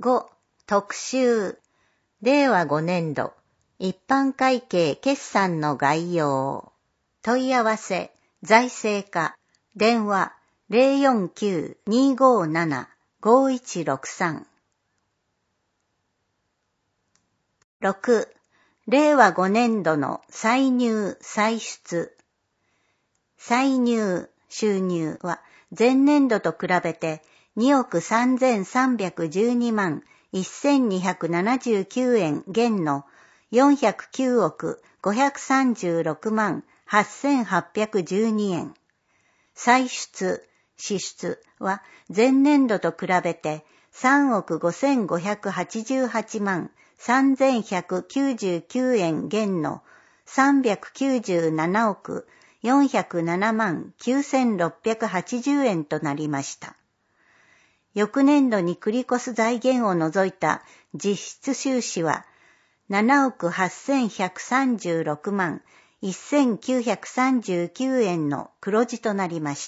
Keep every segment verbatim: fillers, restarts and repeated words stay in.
ご、特集。れいわごねんど、一般会計決算の概要。問い合わせ、財政課、電話 ゼロよんきゅう にーごーなな ごーいちろくさん。ろく、れいわごねんどの歳入歳出。歳入収入は前年度と比べてにおくさんぜんさんびゃくじゅうにまんせんにひゃくななじゅうきゅうえん減のよんひゃくきゅうおくごひゃくさんじゅうろくまんはっせんはっぴゃくじゅうにえん。歳出支出は前年度と比べてさんおくごせんごひゃくはちじゅうはちまんさんぜんひゃくきゅうじゅうきゅうえん減のさんびゃくきゅうじゅうななおくよんひゃくななまんきゅうせんろっぴゃくはちじゅうえんとなりました。翌年度に繰り越す財源を除いた実質収支はななおくはっせんひゃくさんじゅうろくまんせんきゅうひゃくさんじゅうきゅうえんの黒字となりました。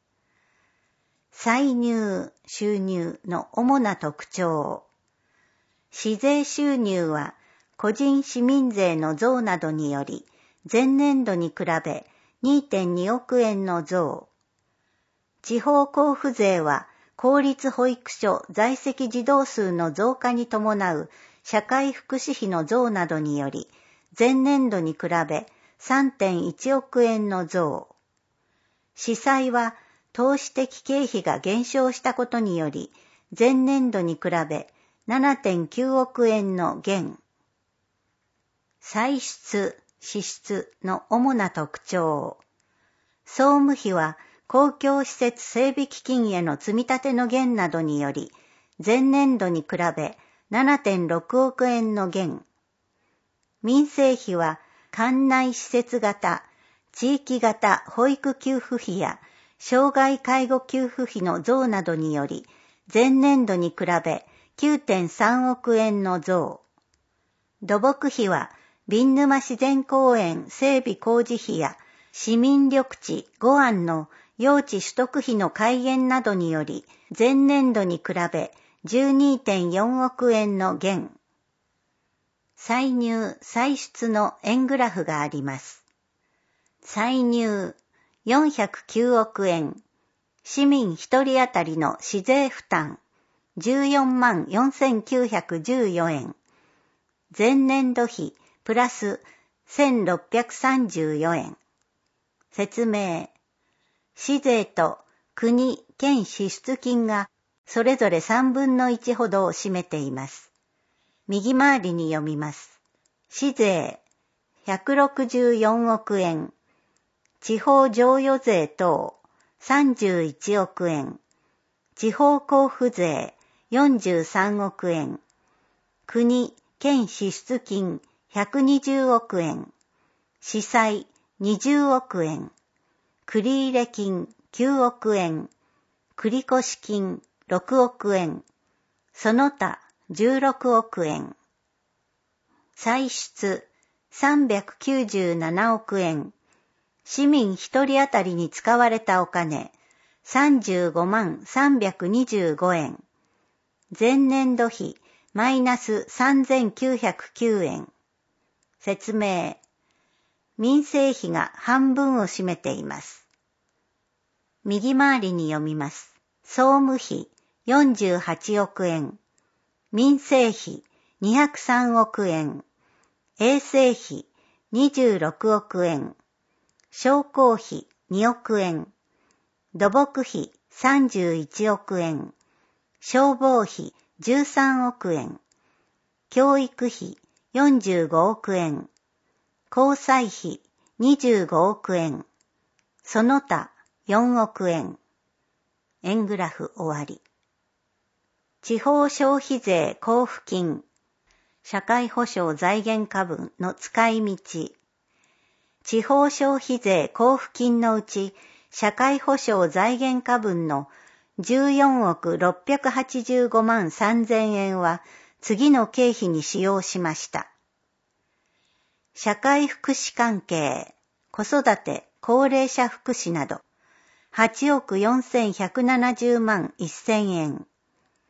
歳入収入の主な特徴。市税収入は個人市民税の増などにより前年度に比べ にてんにおくえんの増。地方交付税は公立保育所在籍児童数の増加に伴う社会福祉費の増などにより前年度に比べ さんてんいちおくえんの増。司債は投資的経費が減少したことにより前年度に比べ ななてんきゅうおくえんの減。歳出支出の主な特徴。総務費は公共施設整備基金への積み立ての減などにより前年度に比べ ななてんろくおくえんの減。民生費は管内施設型、地域型保育給付費や障害介護給付費の増などにより前年度に比べ きゅうてんさんおくえんの増。土木費は瓶沼自然公園整備工事費や市民緑地五安の用地取得費の改元などにより前年度に比べ じゅうにてんよんおくえんの減。歳入歳出の円グラフがあります。歳入よんひゃくきゅうおくえん、市民ひとり当たりの市税負担じゅうよんまんよんせんきゅうひゃくじゅうよえん、前年度比プラスせんろっぴゃくさんじゅうよえん。説明。市税と国・県支出金がそれぞれさんぶんのいちほどを占めています。右回りに読みます。市税ひゃくろくじゅうよんおくえん、地方譲与税等さんじゅういちおくえん、地方交付税よんじゅうさんおくえん、国・県支出金ひゃくにじゅうおくえん、司債にじゅうおくえん、繰入金きゅうおくえん、繰越金ろくおくえん、その他じゅうろくおくえん。歳出さんびゃくきゅうじゅうななおくえん、市民ひとり当たりに使われたお金さんじゅうごまんさんびゃくにじゅうごえん、前年度比マイナスさんぜんきゅうひゃくきゅうえん。説明。民生費が半分を占めています。右回りに読みます。総務費よんじゅうはちおくえん、民生費にひゃくさんおくえん、衛生費にじゅうろくおくえん、商工費におくえん、土木費さんじゅういちおくえん、消防費じゅうさんおくえん、教育費よんじゅうごおくえん、交際費にじゅうごおくえん、その他よんおくえん。円グラフ終わり。地方消費税交付金、社会保障財源化分の使い道。地方消費税交付金のうち、社会保障財源化分のじゅうよんおくろっぴゃくはちじゅうごまんさんぜんえんは次の経費に使用しました。社会福祉関係、子育て、高齢者福祉などはちおくよんせんひゃくななじゅうまんせんえん。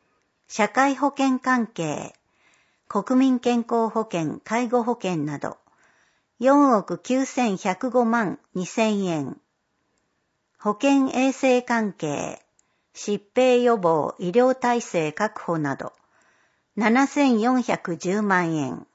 社会保険関係、国民健康保険、介護保険など、よんおくきゅうせんひゃくごまんにせんえん。保健衛生関係、疾病予防医療体制確保など、ななせんよんひゃくじゅうまんえん。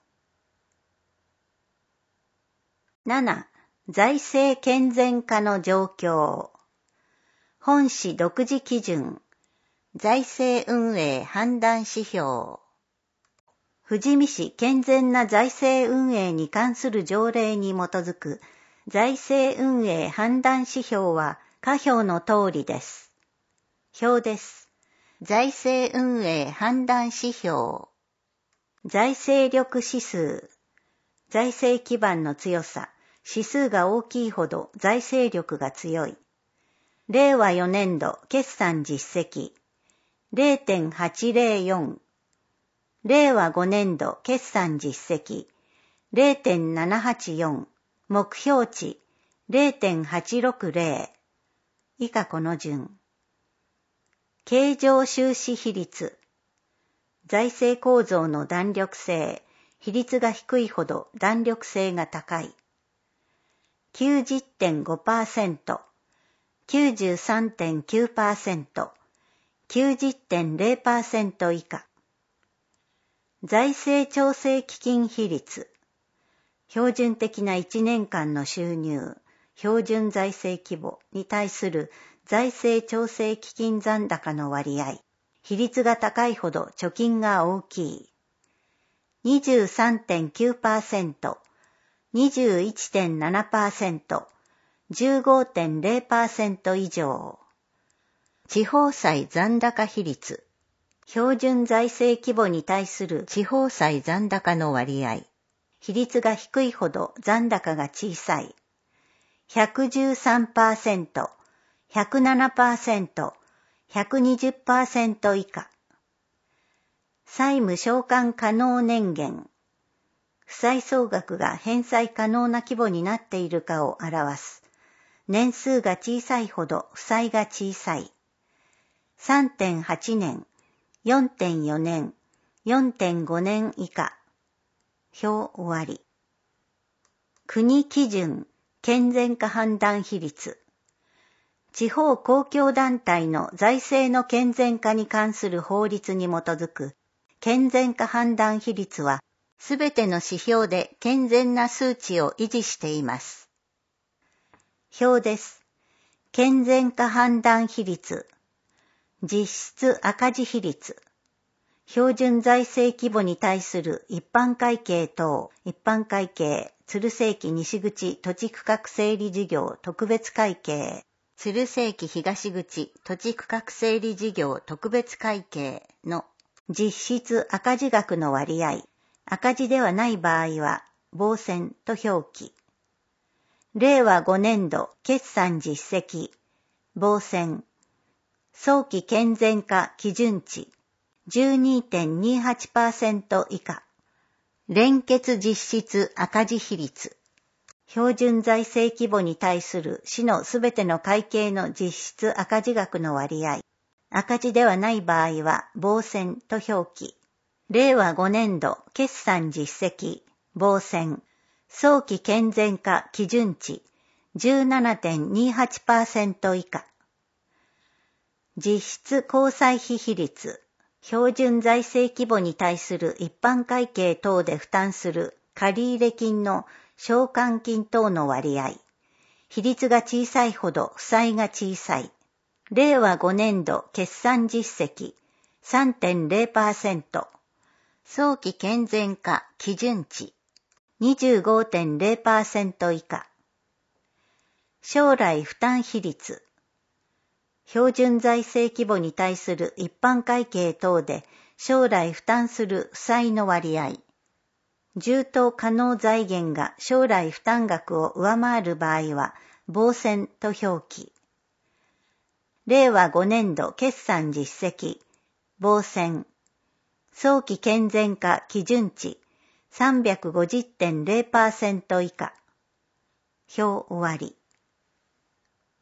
なな、財政健全化の状況。本市独自基準、財政運営判断指標。富士見市健全な財政運営に関する条例に基づく財政運営判断指標は下表の通りです。表です。財政運営判断指標。財政力指数。財政基盤の強さ。指数が大きいほど財政力が強い。れいわよねんど決算実績 れいてんはちぜろよん。れいわごねんど決算実績 れいてんななはちよん。目標値 れいてんはちろくぜろ。以下この順。経常収支比率。財政構造の弾力性。比率が低いほど弾力性が高い。きゅうじゅってんごパーセント、きゅうじゅうさんてんきゅうパーセント、きゅうじゅってんぜろパーセント 以下。財政調整基金比率。標準的ないちねんかんの収入、標準財政規模に対する財政調整基金残高の割合。比率が高いほど貯金が大きい。にじゅうさんてんきゅうパーセント、にじゅういちてんななパーセント、じゅうごてんぜろパーセント 以上。地方債残高比率。標準財政規模に対する地方債残高の割合。比率が低いほど残高が小さい。ひゃくじゅうさんパーセント、ひゃくななパーセント、ひゃくにじゅっパーセント 以下。債務償還可能年限。負債総額が返済可能な規模になっているかを表す。年数が小さいほど負債が小さい。さんてんはちねん、よんてんよねん、よんてんごねん以下。表終わり。国基準、健全化判断比率。地方公共団体の財政の健全化に関する法律に基づく健全化判断比率は、すべての指標で健全な数値を維持しています。表です。健全化判断比率。実質赤字比率。標準財政規模に対する一般会計等、一般会計、鶴瀬期西口土地区画整理事業特別会計、鶴瀬期東口土地区画整理事業特別会計の実質赤字額の割合。赤字ではない場合は、棒線と表記。れいわごねんど決算実績、棒線。早期健全化基準値、じゅうにてんにはちパーセント 以下。連結実質赤字比率。標準財政規模に対する市のすべての会計の実質赤字額の割合。赤字ではない場合は、棒線と表記。れいわごねんど決算実績、棒線、早期健全化基準値 じゅうななてんにはちパーセント 以下。実質公債費比率、標準財政規模に対する一般会計等で負担する借入金の償還金等の割合。比率が小さいほど負債が小さい。れいわごねんど決算実績 さんてんぜろパーセント。早期健全化基準値 にじゅうごてんぜろパーセント 以下。将来負担比率。標準財政規模に対する一般会計等で将来負担する負債の割合。充当可能財源が将来負担額を上回る場合は、棒線と表記。れいわごねんど決算実績、棒線。早期健全化基準値 さんびゃくごじゅってんぜろパーセント 以下。表終わり。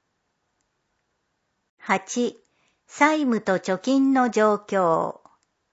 はち、債務と貯金の状況。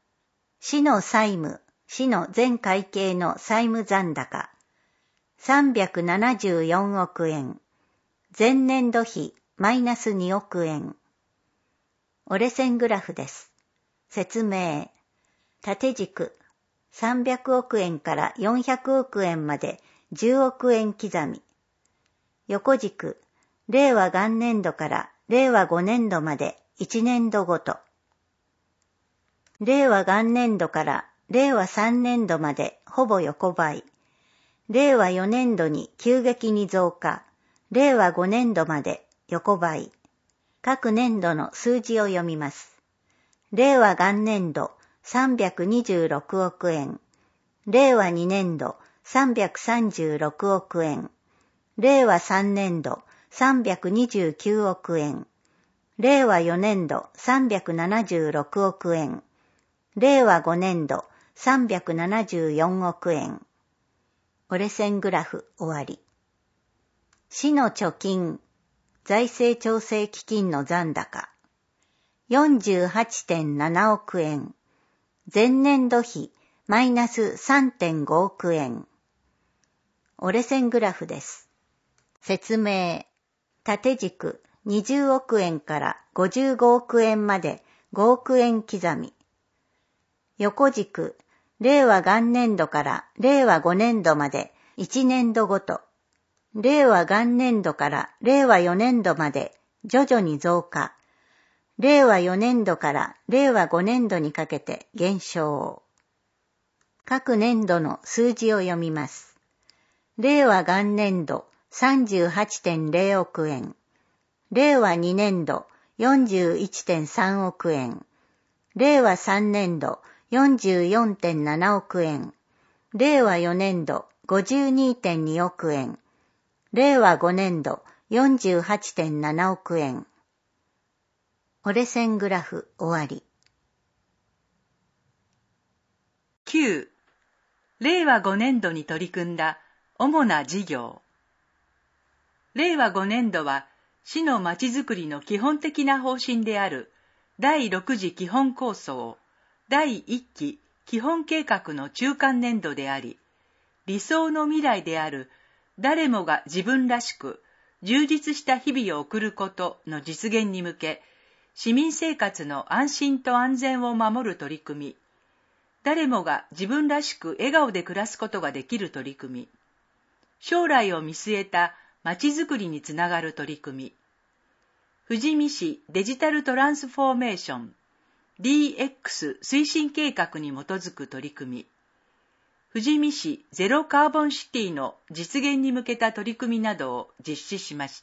市の債務、市の全会計の債務残高、さんびゃくななじゅうよんおくえん。前年度比、マイナスにおくえん。折れ線グラフです。説明。縦軸、さんびゃくおくえんからよんひゃくおくえんまでじゅうおくえん刻み。横軸、令和元年度から令和ごねんどまでいちねんどごと。令和元年度から令和さんねんどまでほぼ横ばい。令和よねんどに急激に増加。令和ごねんどまで横ばい。各年度の数字を読みます。令和元年度さんびゃくにじゅうろくおくえん。令和にねんどさんびゃくさんじゅうろくおくえん。令和さんねんどさんびゃくにじゅうきゅうおくえん。令和よねんどさんびゃくななじゅうろくおくえん。令和ごねんどさんびゃくななじゅうよんおくえん。折れ線グラフ終わり。市の貯金、財政調整基金の残高、よんじゅうはちてんななおくえん。前年度比、マイナス さんてんごおくえん。折れ線グラフです。説明。縦軸、にじゅうおくえんからごじゅうごおくえんまでごおくえん刻み。横軸、令和元年度から令和ごねんどまでいちねんどごと。令和元年度から令和よねんどまで徐々に増加。令和よねんどから令和ごねんどにかけて減少。各年度の数字を読みます。令和元年度 さんじゅうはちてんぜろおくえん。令和にねんど よんじゅういちてんさんおくえん。令和さんねんど よんじゅうよんてんななおくえん。令和よねんど ごじゅうにてんにおくえん。令和ごねんど よんじゅうはちてんななおくえん。折れ線グラフ終わり。 きゅう. 令和ごねんどに取り組んだ主な事業。令和ごねんどは市のまちづくりの基本的な方針であるだいろく次基本構想、だいいっき基本計画の中間年度であり、理想の未来である誰もが自分らしく充実した日々を送ることの実現に向け、市民生活の安心と安全を守る取り組み、誰もが自分らしく笑顔で暮らすことができる取り組み、将来を見据えたまちづくりにつながる取り組み、富士見市デジタルトランスフォーメーション ディーエックス 推進計画に基づく取り組み、富士見市ゼロカーボンシティの実現に向けた取り組みなどを実施しました。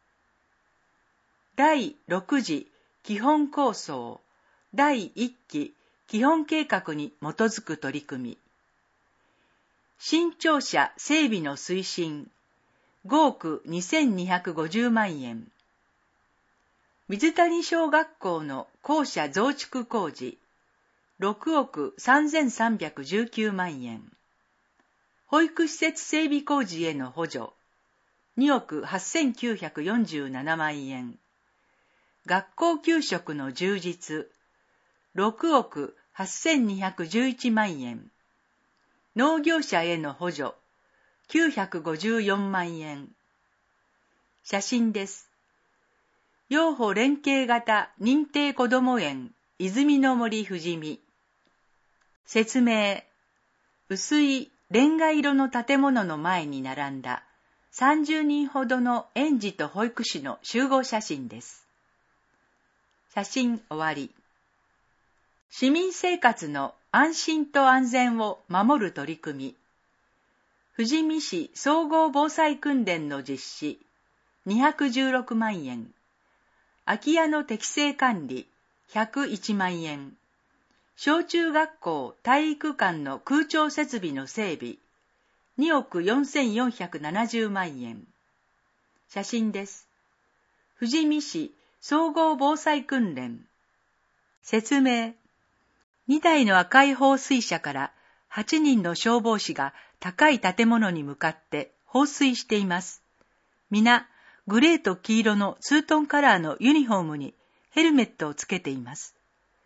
だいろく次基本構想、だいいっき基本計画に基づく取り組み、新庁舎整備の推進、ごおくにせんにひゃくごじゅうまんえん。水谷小学校の校舎増築工事、ろくおくさんぜんさんびゃくじゅうきゅうまんえん。保育施設整備工事への補助、におくはっせんきゅうひゃくよんじゅうななまんえん。学校給食の充実、ろくおくはっせんにひゃくじゅういちまんえん。農業者への補助、きゅうひゃくごじゅうよんまんえん。写真です。幼保連携型認定こども園泉の森富士見。説明。薄いレンガ色の建物の前に並んださんじゅうにんほどの園児と保育士の集合写真です。写真終わり。市民生活の安心と安全を守る取り組み。富士見市総合防災訓練の実施、にひゃくじゅうろくまんえん。空き家の適正管理、ひゃくいちまんえん。小中学校体育館の空調設備の整備、におくよんせんよんひゃくななじゅうまんえん。写真です。富士見市総合防災訓練。説明。にだいの赤い放水車からはちにんの消防士が高い建物に向かって放水しています。皆、グレーと黄色のツートンカラーのユニフォームにヘルメットをつけています。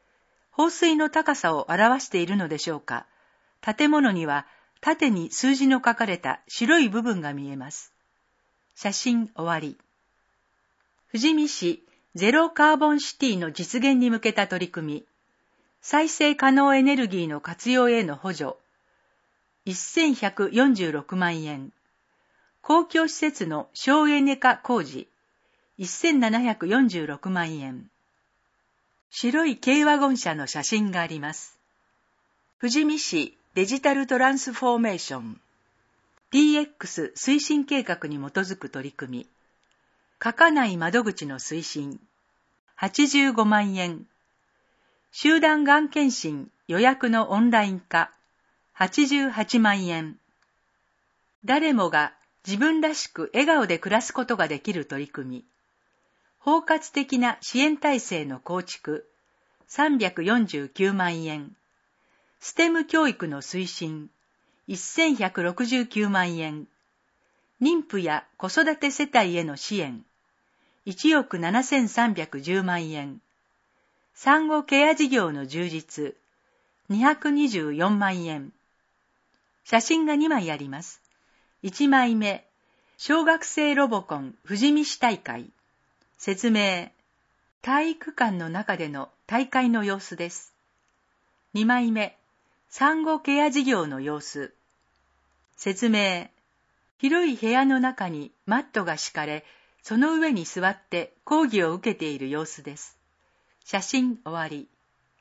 放水の高さを表しているのでしょうか。建物には縦に数字の書かれた白い部分が見えます。写真終わり。富士見市ゼロカーボンシティの実現に向けた取り組み、再生可能エネルギーの活用への補助、せんひゃくよんじゅうろくまんえん。公共施設の省エネ化工事、せんななひゃくよんじゅうろくまんえん。白い軽ワゴン車の写真があります。富士見市デジタルトランスフォーメーション ディーエックス 推進計画に基づく取り組み、書かない窓口の推進、はちじゅうごまんえん。集団がん検診予約のオンライン化、はちじゅうはちまんえん。誰もが自分らしく笑顔で暮らすことができる取り組み、包括的な支援体制の構築、さんびゃくよんじゅうきゅうまんえん。ステム教育の推進、せんひゃくろくじゅうきゅうまんえん。妊婦や子育て世帯への支援、いちおくななせんさんびゃくじゅうまんえん。産後ケア事業の充実、にひゃくにじゅうよんまんえん。写真がにまいあります。いちまいめ、小学生ロボコン富士見市大会。説明、体育館の中での大会の様子です。にまいめ、産後ケア事業の様子。説明、広い部屋の中にマットが敷かれ、その上に座って講義を受けている様子です。写真終わり。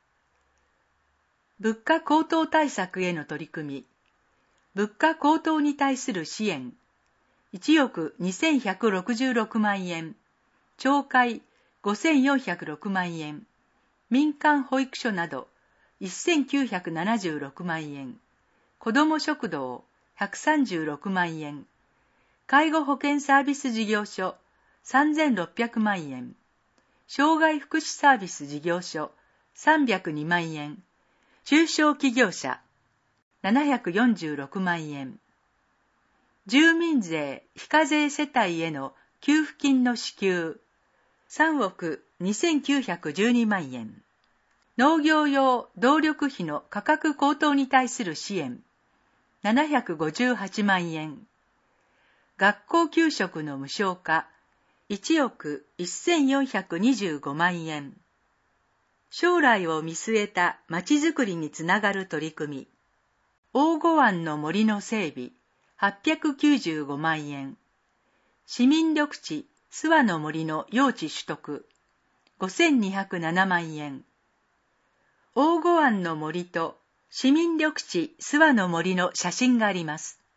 物価高騰対策への取り組み、物価高騰に対する支援、いちおくにせんひゃくろくじゅうろくまんえん、懲戒ごせんよんひゃくろくまんえん、民間保育所などせんきゅうひゃくななじゅうろくまんえん、子ども食堂ひゃくさんじゅうろくまんえん、介護保険サービス事業所さんぜんろっぴゃくまんえん、障害福祉サービス事業所さんびゃくにまんえん、中小企業者ななひゃくよんじゅうろくまんえん、住民税非課税世帯への給付金の支給さんおくにせんきゅうひゃくじゅうにまんえん、農業用動力費の価格高騰に対する支援ななひゃくごじゅうはちまんえん、学校給食の無償化いちおくせんよんひゃくにじゅうごまんえん、将来を見据えたまちづくりにつながる取り組み、大御湾の森の整備はっぴゃくきゅうじゅうごまんえん、市民緑地諏訪の森の用地取得ごせんにひゃくななまんえん、大御湾の森と市民緑地諏訪の森の写真があります。